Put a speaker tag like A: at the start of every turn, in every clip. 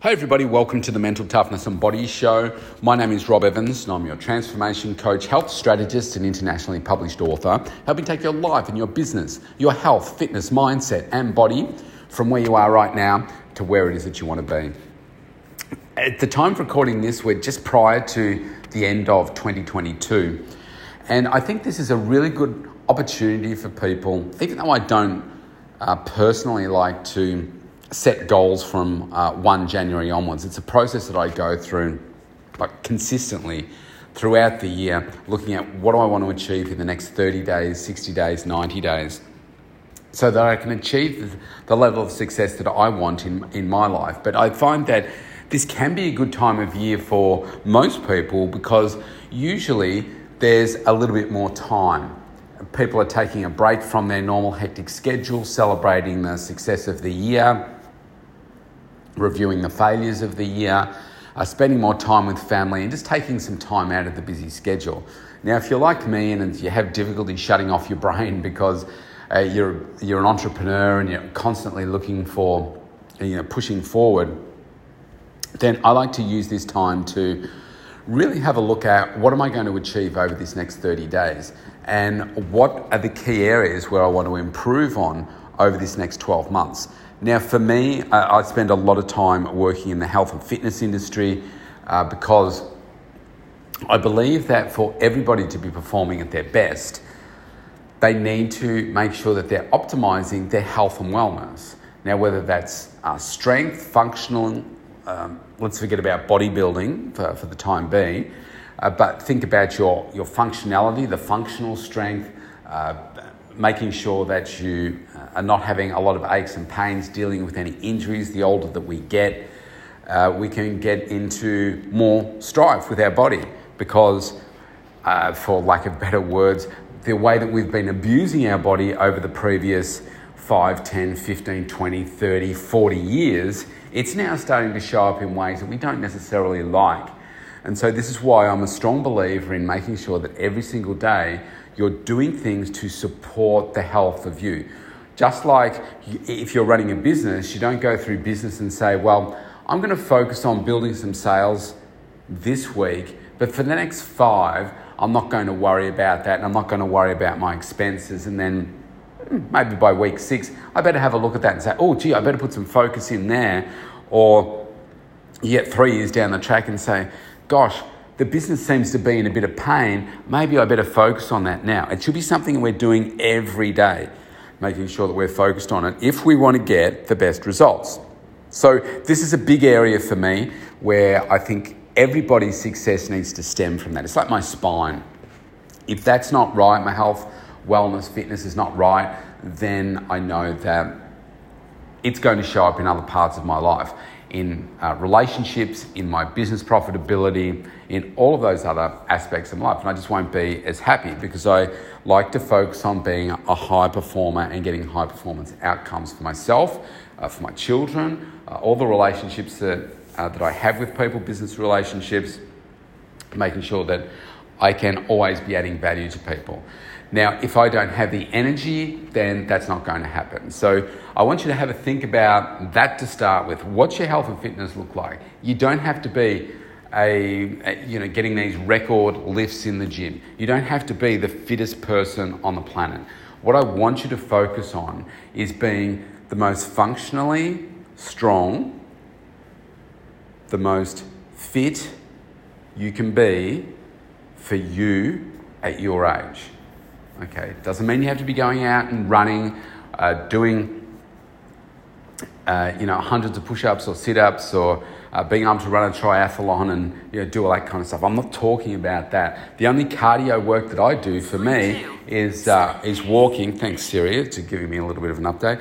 A: Hey everybody, welcome to the Mental Toughness and Body Show. My name is Rob Evans and I'm your transformation coach, health strategist and internationally published author, helping take your life and your business, your health, fitness, mindset and body from where you are right now to where it is that you want to be. At the time of recording this, we're just prior to the end of 2022, and I think this is a really good opportunity for people, even though I don't personally like to set goals from 1 January onwards. It's a process that I go through consistently throughout the year, looking at what do I want to achieve in the next 30 days, 60 days, 90 days, so that I can achieve the level of success that I want in my life. But I find that this can be a good time of year for most people because usually there's a little bit more time. People are taking a break from their normal hectic schedule, celebrating the success of the year, reviewing the failures of the year, spending more time with family and just taking some time out of the busy schedule. Now, if you're like me and you have difficulty shutting off your brain because you're an entrepreneur and you're constantly looking for, pushing forward, then I like to use this time to really have a look at what am I going to achieve over this next 30 days and what are the key areas where I want to improve on over this next 12 months. Now, for me, I spend a lot of time working in the health and fitness industry because I believe that for everybody to be performing at their best, they need to make sure that they're optimizing their health and wellness. Now, whether that's strength, functional, let's forget about bodybuilding for the time being, but think about your functionality, the functional strength, making sure that you are not having a lot of aches and pains, dealing with any injuries. The older that we get, we can get into more strife with our body because, for lack of better words, the way that we've been abusing our body over the previous 5, 10, 15, 20, 30, 40 years, it's now starting to show up in ways that we don't necessarily like. And so this is why I'm a strong believer in making sure that every single day you're doing things to support the health of you. Just like if you're running a business, you don't go through business and say, well, I'm going to focus on building some sales this week, but for the next 5, I'm not going to worry about that and I'm not going to worry about my expenses. And then maybe by week 6, I better have a look at that and say, oh, gee, I better put some focus in there. Or you get 3 years down the track and say, gosh, the business seems to be in a bit of pain. Maybe I better focus on that now. It should be something we're doing every day, making sure that we're focused on it if we want to get the best results. So this is a big area for me where I think everybody's success needs to stem from that. It's like my spine. If that's not right, my health, wellness, fitness is not right, then I know that it's going to show up in other parts of my life, in relationships, in my business profitability, in all of those other aspects of life. And I just won't be as happy because I like to focus on being a high performer and getting high performance outcomes for myself, for my children, all the relationships that I have with people, business relationships, making sure that I can always be adding value to people. Now, if I don't have the energy, then that's not going to happen. So I want you to have a think about that to start with. What's your health and fitness look like? You don't have to be getting these record lifts in the gym. You don't have to be the fittest person on the planet. What I want you to focus on is being the most functionally strong, the most fit you can be for you at your age. Okay, doesn't mean you have to be going out and running, doing, hundreds of push-ups or sit-ups or being able to run a triathlon and do all that kind of stuff. I'm not talking about that. The only cardio work that I do for me is walking. Thanks, Siri, for giving me a little bit of an update.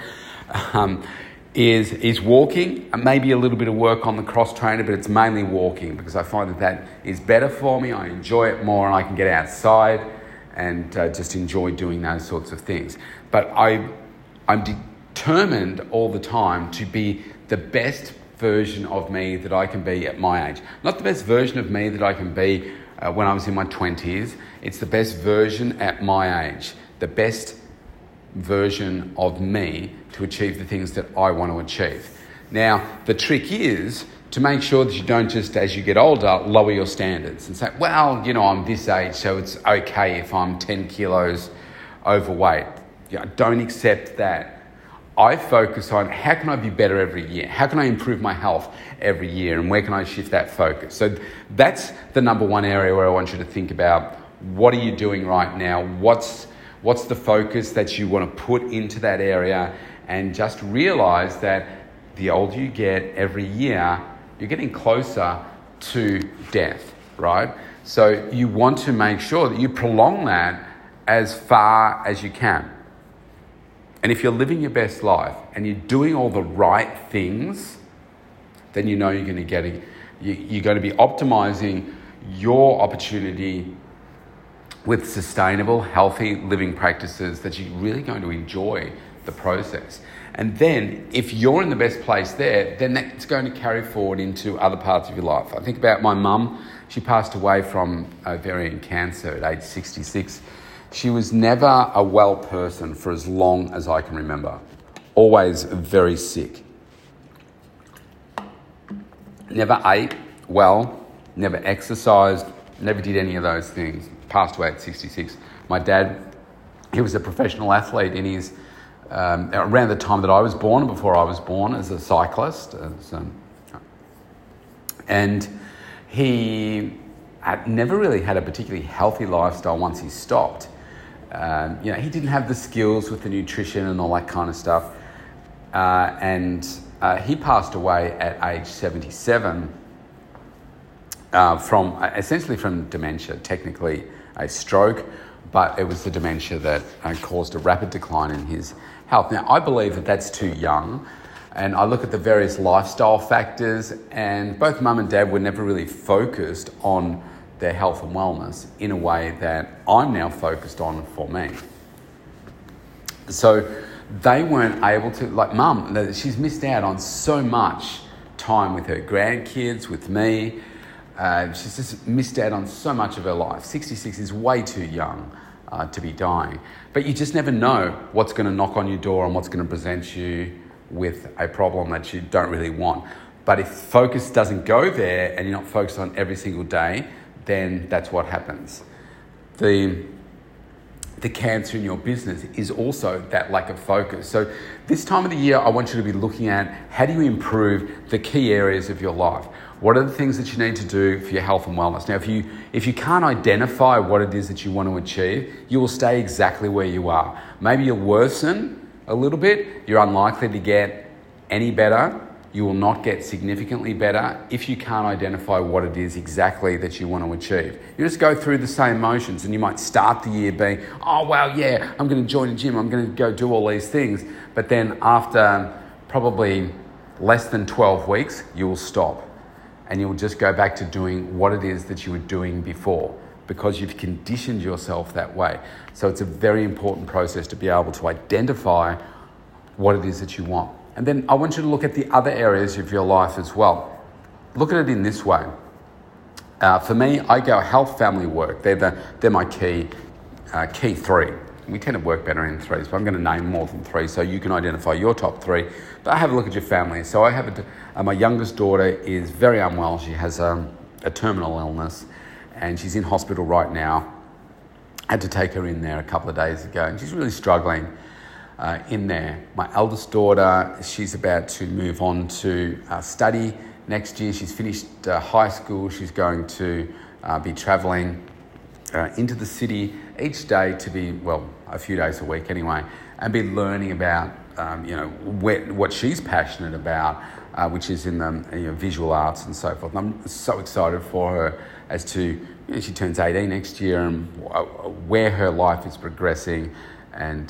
A: Is walking, and maybe a little bit of work on the cross trainer, but it's mainly walking because I find that is better for me. I enjoy it more and I can get outside and just enjoy doing those sorts of things. But I'm determined all the time to be the best version of me that I can be at my age. Not the best version of me that I can be when I was in my 20s. It's the best version at my age. The best version of me to achieve the things that I want to achieve. Now, the trick is to make sure that you don't just, as you get older, lower your standards and say, well, I'm this age, so it's okay if I'm 10 kilos overweight. Don't accept that. I focus on how can I be better every year? How can I improve my health every year? And where can I shift that focus? So that's the number one area where I want you to think about, what are you doing right now? What's the focus that you want to put into that area? And just realize that the older you get every year, you're getting closer to death, right? So you want to make sure that you prolong that as far as you can. And if you're living your best life and you're doing all the right things, then you're going to you're going to be optimizing your opportunity with sustainable, healthy living practices that you're really going to enjoy the process. And then if you're in the best place there, then that's going to carry forward into other parts of your life. I think about my mum. She passed away from ovarian cancer at age 66. She was never a well person for as long as I can remember. Always very sick. Never ate well, never exercised, never did any of those things. Passed away at 66. My dad, he was a professional athlete in his, around the time that I was born, before I was born, as a cyclist. And he had never really had a particularly healthy lifestyle once he stopped. He didn't have the skills with the nutrition and all that kind of stuff. And he passed away at age 77 essentially from dementia, technically a stroke, but it was the dementia that caused a rapid decline in his health. Now, I believe that that's too young, and I look at the various lifestyle factors, and both mum and dad were never really focused on their health and wellness in a way that I'm now focused on for me. So they weren't able to, like mum, she's missed out on so much time with her grandkids, with me. She's just missed out on so much of her life. 66 is way too young to be dying. But you just never know what's going to knock on your door and what's going to present you with a problem that you don't really want. But if focus doesn't go there and you're not focused on every single day, then that's what happens. The cancer in your business is also that lack of focus. So this time of the year, I want you to be looking at how do you improve the key areas of your life? What are the things that you need to do for your health and wellness? Now, if you can't identify what it is that you want to achieve, you will stay exactly where you are. Maybe you'll worsen a little bit. You're unlikely to get any better. You will not get significantly better if you can't identify what it is exactly that you want to achieve. You just go through the same motions, and you might start the year being, oh, well, yeah, I'm going to join a gym. I'm going to go do all these things. But then after probably less than 12 weeks, you will stop. And you'll just go back to doing what it is that you were doing before, because you've conditioned yourself that way. So it's a very important process to be able to identify what it is that you want. And then I want you to look at the other areas of your life as well. Look at it in this way. For me, I go health, family, work. They're my key three. We tend to work better in threes, but I'm going to name more than three so you can identify your top three. But have a look at your family. So I have my youngest daughter is very unwell. She has a terminal illness, and she's in hospital right now. I had to take her in there a couple of days ago, and she's really struggling in there. My eldest daughter, she's about to move on to study next year. She's finished high school. She's going to be travelling into the city each day to be, well, a few days a week anyway, and be learning about, what she's passionate about, which is in the visual arts and so forth. And I'm so excited for her as to, she turns 18 next year, and where her life is progressing. And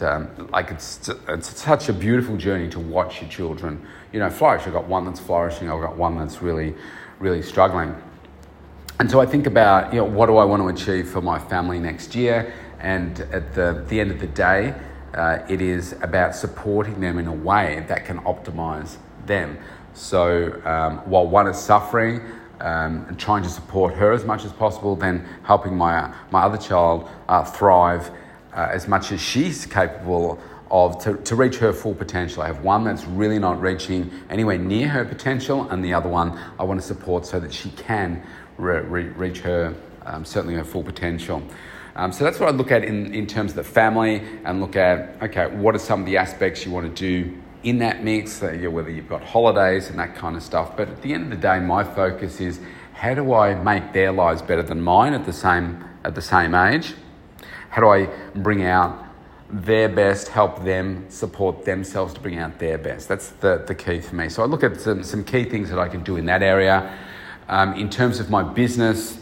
A: it's such a beautiful journey to watch your children, flourish. I've got one that's flourishing. I've got one that's really, really struggling. And so I think about, what do I want to achieve for my family next year? And at the end of the day, it is about supporting them in a way that can optimize them. So while one is suffering and trying to support her as much as possible, then helping my other child thrive as much as she's capable to reach her full potential. I have one that's really not reaching anywhere near her potential, and the other one I want to support so that she can reach her, certainly her full potential. So that's what I look at in terms of the family, and look at, okay, what are some of the aspects you want to do in that mix, whether you've got holidays and that kind of stuff. But at the end of the day, my focus is, how do I make their lives better than mine at the same age? How do I bring out their best, help them support themselves to bring out their best? That's the key for me. So I look at some key things that I can do in that area. In terms of my business,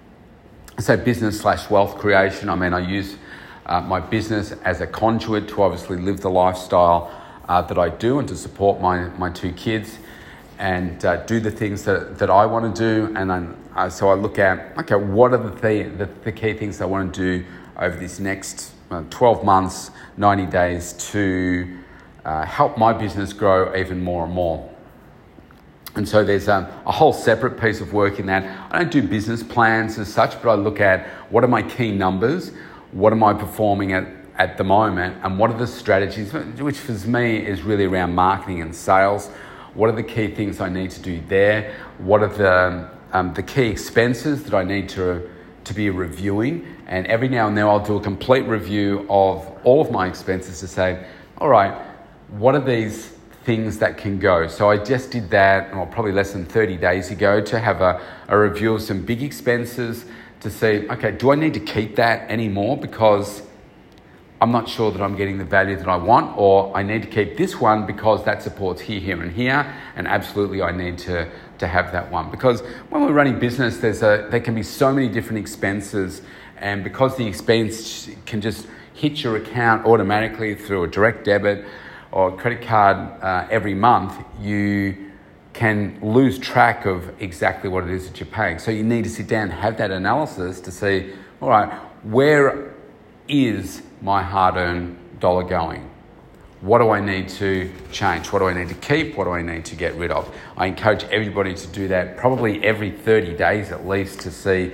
A: so business/wealth creation, I use my business as a conduit to obviously live the lifestyle that I do, and to support my two kids, and do the things that I want to do. And then so I look at, okay, what are the key things I want to do over this next 12 months, 90 days to help my business grow even more and more. And so there's a whole separate piece of work in that. I don't do business plans as such, but I look at, what are my key numbers, what am I performing at the moment, and what are the strategies, which for me is really around marketing and sales. What are the key things I need to do there? What are the key expenses that I need to be reviewing? And every now and then I'll do a complete review of all of my expenses to say, all right, what are these things that can go? So I just did that, probably less than 30 days ago, to have a review of some big expenses to see, okay, do I need to keep that anymore because I'm not sure that I'm getting the value that I want, or I need to keep this one because that supports here, here, and here, and absolutely I need to have that one. Because when we're running business, there can be so many different expenses, and because the expense can just hit your account automatically through a direct debit or a credit card every month, you can lose track of exactly what it is that you're paying. So you need to sit down and have that analysis to see, all right, where is my hard-earned dollar going? What do I need to change? What do I need to keep? What do I need to get rid of? I encourage everybody to do that probably every 30 days at least, to see,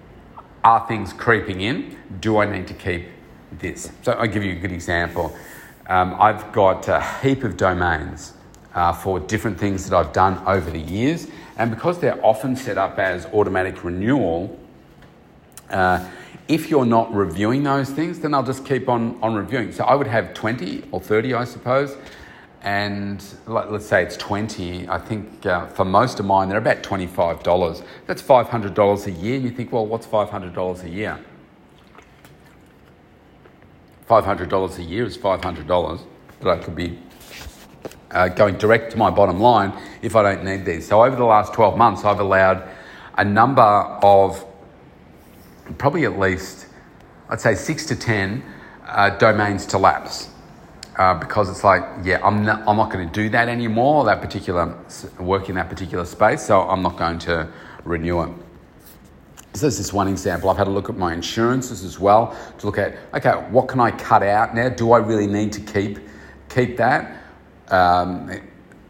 A: are things creeping in? Do I need to keep this? So I'll give you a good example. I've got a heap of domains for different things that I've done over the years, and because they're often set up as automatic renewal, if you're not reviewing those things, then I'll just keep on reviewing. So I would have 20 or 30, I suppose, and let's say it's 20. I think for most of mine, they're about $25. That's $500 a year. And you think, well, what's $500 a year? $500 a year is $500 that I could be going direct to my bottom line if I don't need these. So over the last 12 months, I've allowed a number of, probably at least, I'd say 6 to 10 domains to lapse, because it's like, yeah, I'm not going to do that anymore, that particular work in that particular space, so I'm not going to renew it. So this is one example. I've had a look at my insurances as well to look at, okay, what can I cut out now? Do I really need to keep that? Can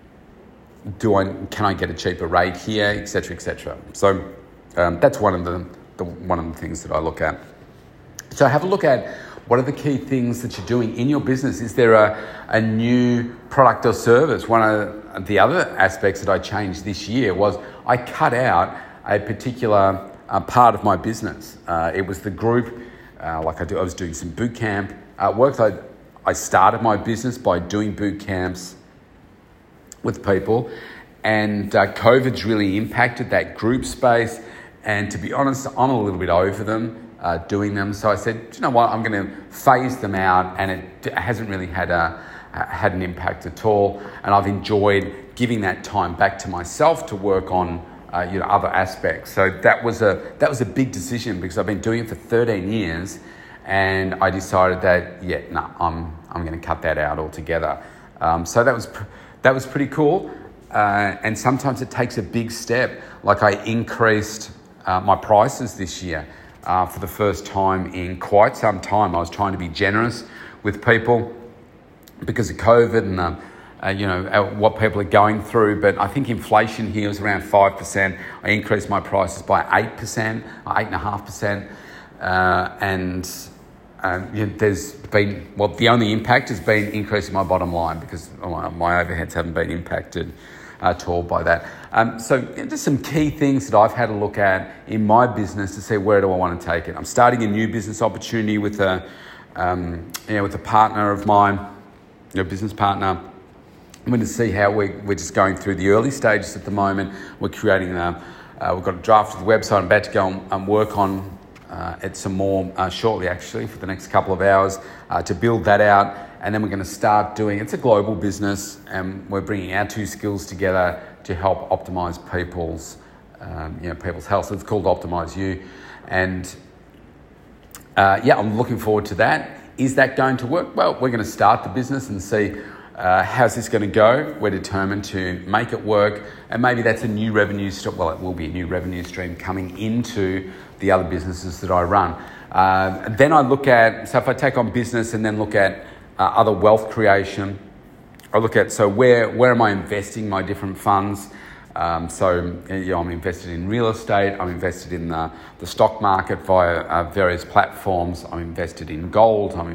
A: I get a cheaper rate here, etc., etc. So that's one of the things that I look at. So have a look at, what are the key things that you're doing in your business? Is there a new product or service? One of the other aspects that I changed this year was I cut out a particular part of my business. It was the group, I was doing some boot camp work. I started my business by doing boot camps with people, and COVID's really impacted that group space. And to be honest, I'm a little bit over them, doing them. So I said, you know what, I'm going to phase them out, and it hasn't really had an impact at all. And I've enjoyed giving that time back to myself to work on other aspects. So that was a big decision, because I've been doing it for 13 years, and I decided that I'm going to cut that out altogether. So that was pretty cool. And sometimes it takes a big step. Like I increased my prices this year for the first time in quite some time. I was trying to be generous with people because of COVID and what people are going through. But I think inflation here was around 5%. I increased my prices by 8%, 8.5%, and there's been, the only impact has been increasing my bottom line because my overheads haven't been impacted at all by that. So just some key things that I've had a look at in my business to see where do I want to take it. I'm starting a new business opportunity with a partner of mine, a business partner. I'm going to see how we're just going through the early stages at the moment. We're creating we've got a draft of the website. I'm about to go and work on it some more shortly, actually, for the next couple of hours to build that out. And then we're going to start doing, it's a global business, and we're bringing our two skills together to help optimize people's health. So it's called Optimize You. And I'm looking forward to that. Is that going to work? Well, we're going to start the business and see how's this going to go. We're determined to make it work. And maybe that's a new revenue stream. Well, it will be a new revenue stream coming into the other businesses that I run. Then I look at, so if I take on business and then look at other wealth creation, I look at, so where am I investing my different funds? I'm invested in real estate. I'm invested in the stock market via various platforms. I'm invested in gold. I'm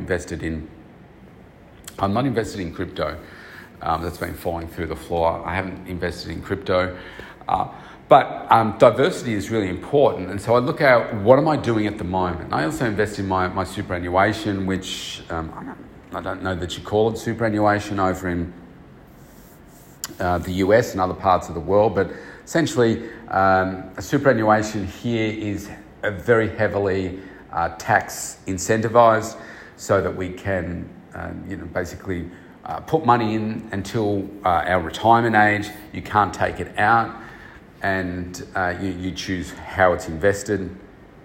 A: not invested in crypto. That's been falling through the floor. I haven't invested in crypto. But diversity is really important. And so I look at what am I doing at the moment. I also invest in my superannuation, which I don't know that you call it superannuation over in the US and other parts of the world, but essentially a superannuation here is very heavily tax incentivized so that we can basically put money in until our retirement age. You can't take it out, and you choose how it's invested.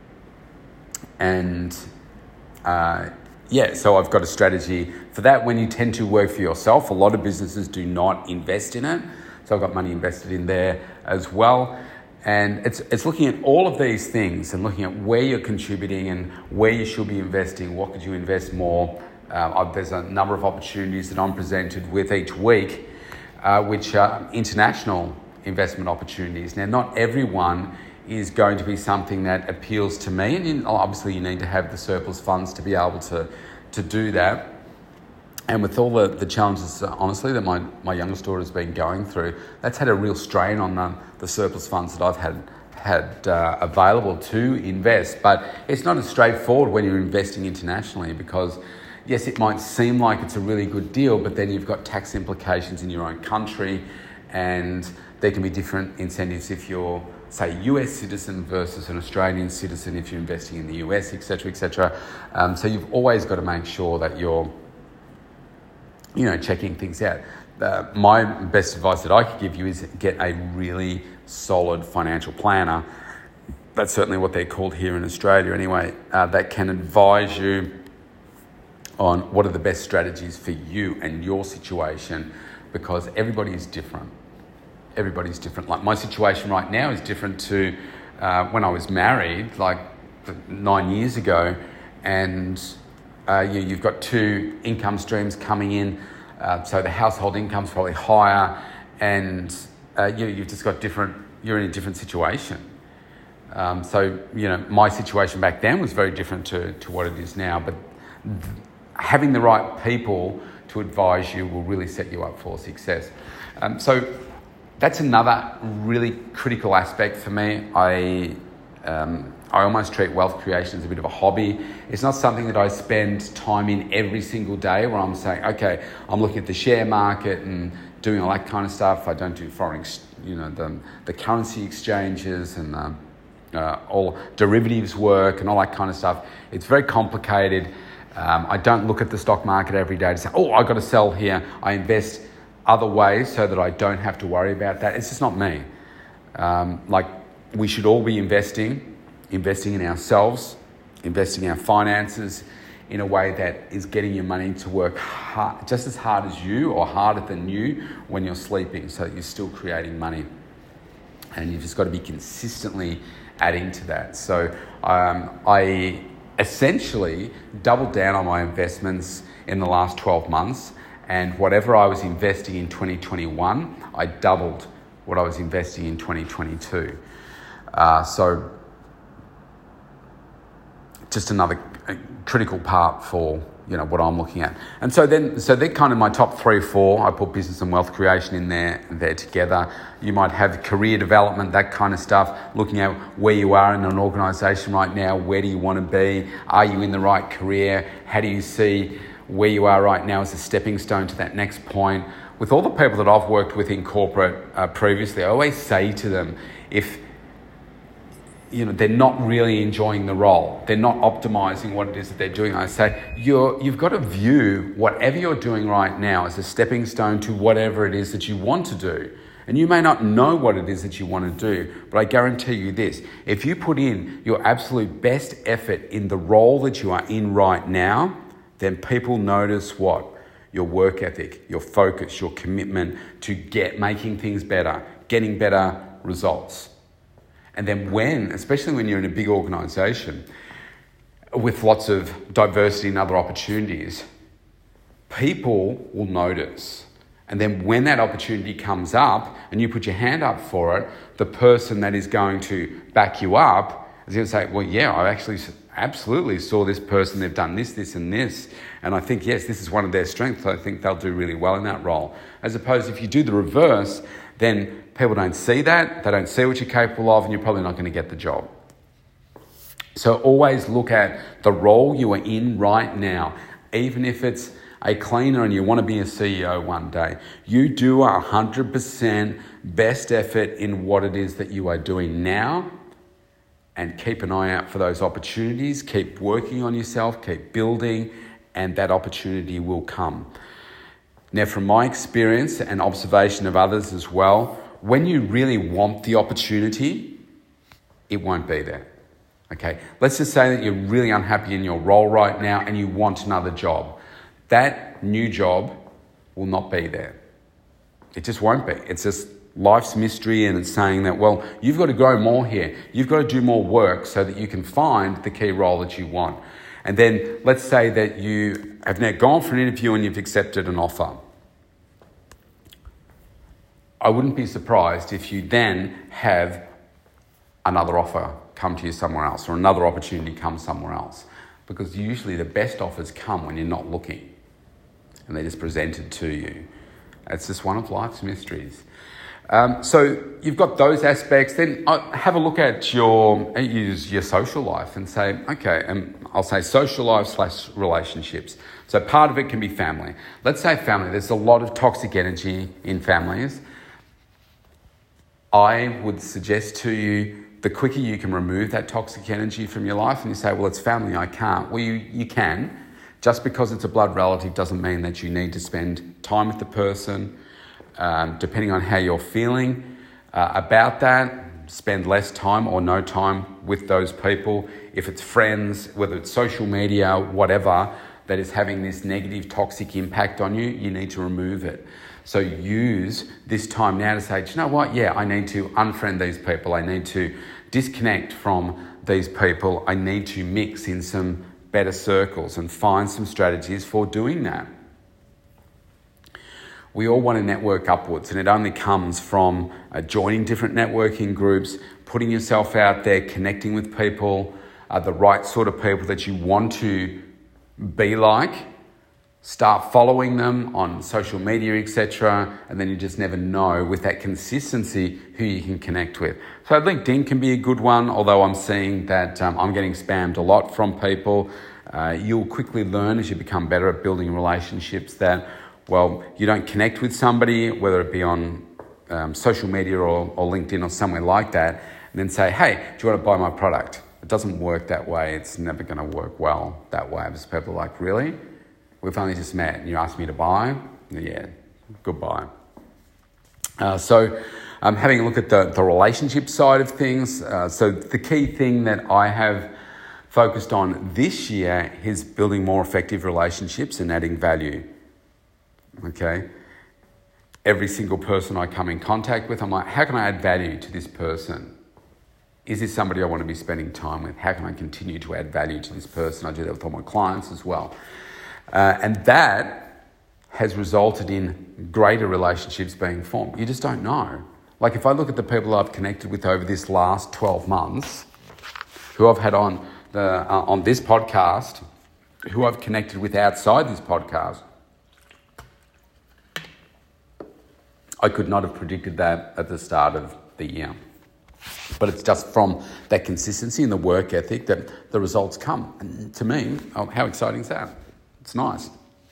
A: And so I've got a strategy for that. When you tend to work for yourself, a lot of businesses do not invest in it. So I've got money invested in there as well. And it's looking at all of these things and looking at where you're contributing and where you should be investing. What could you invest more? There's a number of opportunities that I'm presented with each week, which are international investment opportunities. Now, not everyone is going to be something that appeals to me, and obviously you need to have the surplus funds to be able to do that. And with all the challenges, honestly, that my youngest daughter has been going through, that's had a real strain on the surplus funds that I've had available to invest. But it's not as straightforward when you're investing internationally because, yes, it might seem like it's a really good deal, but then you've got tax implications in your own country, and there can be different incentives if you're, say, US citizen versus an Australian citizen if you're investing in the US, etc., etc. So you've always got to make sure that you're, checking things out. My best advice that I could give you is get a really solid financial planner. That's certainly what they're called here in Australia anyway, that can advise you on what are the best strategies for you and your situation, because everybody is different. Everybody's different. Like my situation right now is different to when I was married, like 9 years ago, and you've got two income streams coming in, so the household income's probably higher, and you've just got you're in a different situation. So my situation back then was very different to what it is now, but having the right people to advise you will really set you up for success. So that's another really critical aspect for me. I almost treat wealth creation as a bit of a hobby. It's not something that I spend time in every single day where I'm saying, okay, I'm looking at the share market and doing all that kind of stuff. I don't do the currency exchanges and all derivatives work and all that kind of stuff. It's very complicated. I don't look at the stock market every day to say, I've got to sell here. I invest other ways so that I don't have to worry about that. It's just not me. We should all be investing in ourselves, investing in our finances in a way that is getting your money to work hard, just as hard as you or harder than you when you're sleeping, so that you're still creating money. And you've just got to be consistently adding to that. So I essentially doubled down on my investments in the last 12 months, and whatever I was investing in 2021, I doubled what I was investing in 2022. So just another a critical part for what I'm looking at. And so they're kind of my top 3 or 4. I put business and wealth creation in there together. You might have career development, that kind of stuff, looking at where you are in an organisation right now. Where do you want to be? Are you in the right career? How do you see where you are right now as a stepping stone to that next point? With all the people that I've worked with in corporate previously, I always say to them, if they're not really enjoying the role, they're not optimizing what it is that they're doing, I say, you've got to view whatever you're doing right now as a stepping stone to whatever it is that you want to do. And you may not know what it is that you want to do, but I guarantee you this, if you put in your absolute best effort in the role that you are in right now, then people notice what? Your work ethic, your focus, your commitment to making things better, getting better results. And then especially when you're in a big organisation with lots of diversity and other opportunities, people will notice. And then when that opportunity comes up and you put your hand up for it, the person that is going to back you up is going to say, well, yeah, I actually absolutely saw this person, they've done this, this and this. And I think, yes, this is one of their strengths. I think they'll do really well in that role. As opposed if you do the reverse, then people don't see that, they don't see what you're capable of, and you're probably not going to get the job. So always look at the role you are in right now. Even if it's a cleaner and you want to be a CEO one day, you do 100% best effort in what it is that you are doing now, and keep an eye out for those opportunities, keep working on yourself, keep building, and that opportunity will come. Now, from my experience and observation of others as well, when you really want the opportunity, it won't be there. Okay, let's just say that you're really unhappy in your role right now and you want another job. That new job will not be there. It just won't be. It's just life's mystery, and it's saying that, well, you've got to grow more here. You've got to do more work so that you can find the key role that you want. And then let's say that you have now gone for an interview and you've accepted an offer. I wouldn't be surprised if you then have another offer come to you somewhere else, or another opportunity come somewhere else, because usually the best offers come when you're not looking and they're just presented to you. It's just one of life's mysteries. So you've got those aspects. Then have a look at your social life and say, okay, and I'll say social life / relationships. So part of it can be family. Let's say family. There's a lot of toxic energy in families. I would suggest to you, the quicker you can remove that toxic energy from your life, and you say, well, it's family, I can't. Well, you can. Just because it's a blood relative doesn't mean that you need to spend time with the person. Depending on how you're feeling about that, spend less time or no time with those people. If it's friends, whether it's social media, whatever, that is having this negative toxic impact on you, you need to remove it. So use this time now to say, do you know what? Yeah, I need to unfriend these people. I need to disconnect from these people. I need to mix in some better circles and find some strategies for doing that. We all want to network upwards, and it only comes from joining different networking groups, putting yourself out there, connecting with people, the right sort of people that you want to be like. Start following them on social media, etc., and then you just never know with that consistency who you can connect with. So LinkedIn can be a good one, although I'm seeing that I'm getting spammed a lot from people. You'll quickly learn as you become better at building relationships that, well, you don't connect with somebody, whether it be on social media or LinkedIn or somewhere like that, and then say, hey, do you want to buy my product? It doesn't work that way. It's never going to work well that way. Because people are like, really? We've only just met and you asked me to buy? Yeah, goodbye. So having a look at the relationship side of things. So the key thing that I have focused on this year is building more effective relationships and adding value. Okay? Every single person I come in contact with, I'm like, how can I add value to this person? Is this somebody I want to be spending time with? How can I continue to add value to this person? I do that with all my clients as well. And that has resulted in greater relationships being formed. You just don't know. Like if I look at the people I've connected with over this last 12 months, who I've had on on this podcast, who I've connected with outside this podcast, I could not have predicted that at the start of the year. But it's just from that consistency and the work ethic that the results come. And to me, how exciting is that? It's nice.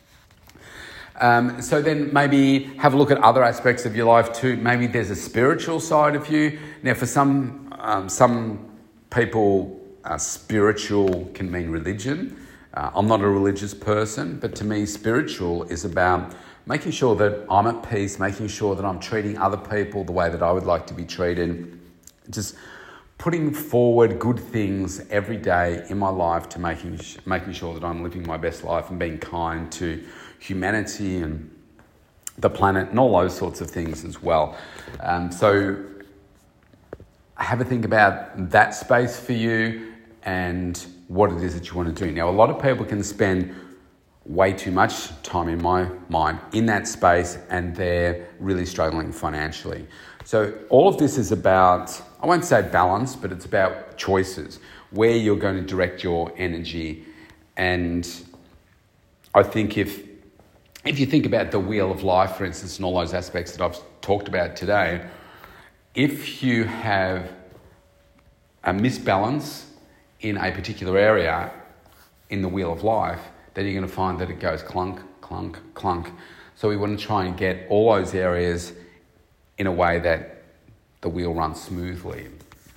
A: So then maybe have a look at other aspects of your life too. Maybe there's a spiritual side of you. Now, for some people, spiritual can mean religion. I'm not a religious person, but to me, spiritual is about making sure that I'm at peace, making sure that I'm treating other people the way that I would like to be treated. Just putting forward good things every day in my life to making sure that I'm living my best life and being kind to humanity and the planet and all those sorts of things as well. So have a think about that space for you and what it is that you want to do. Now, a lot of people can spend way too much time, in my mind, in that space, and they're really struggling financially. So all of this is about, I won't say balance, but it's about choices, where you're going to direct your energy. And I think if you think about the wheel of life, for instance, and all those aspects that I've talked about today, if you have a misbalance in a particular area in the wheel of life, then you're going to find that it goes clunk, clunk, clunk. So we want to try and get all those areas in a way that the wheel runs smoothly.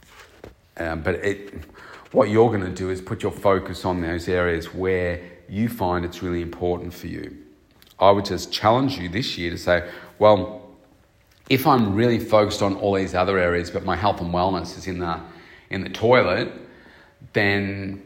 A: What you're going to do is put your focus on those areas where you find it's really important for you. I would just challenge you this year to say, well, if I'm really focused on all these other areas, but my health and wellness is in the toilet, then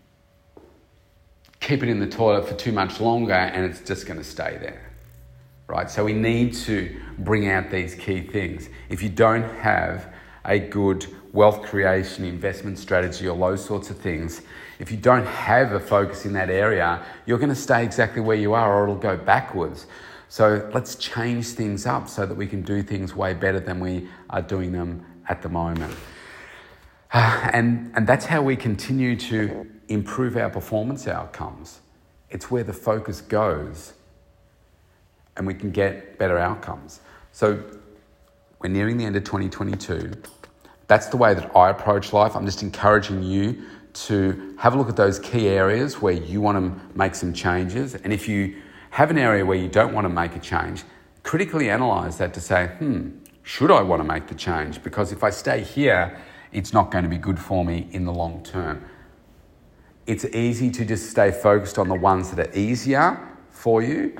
A: keep it in the toilet for too much longer and it's just going to stay there, right? So we need to bring out these key things. If you don't have a good wealth creation investment strategy or those sorts of things, if you don't have a focus in that area, you're going to stay exactly where you are or it'll go backwards. So let's change things up so that we can do things way better than we are doing them at the moment. And that's how we continue to improve our performance outcomes. It's where the focus goes and we can get better outcomes. So we're nearing the end of 2022. That's the way that I approach life. I'm just encouraging you to have a look at those key areas where you want to make some changes. And if you have an area where you don't want to make a change, critically analyze that to say, should I want to make the change? Because if I stay here, it's not going to be good for me in the long term. It's easy to just stay focused on the ones that are easier for you,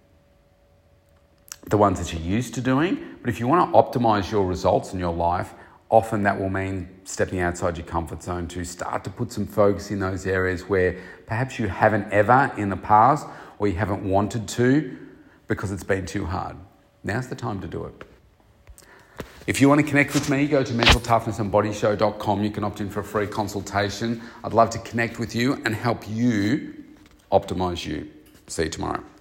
A: the ones that you're used to doing. But if you want to optimize your results in your life, often that will mean stepping outside your comfort zone to start to put some focus in those areas where perhaps you haven't ever in the past or you haven't wanted to because it's been too hard. Now's the time to do it. If you want to connect with me, go to mentaltoughnessandbodyshow.com. You can opt in for a free consultation. I'd love to connect with you and help you optimize you. See you tomorrow.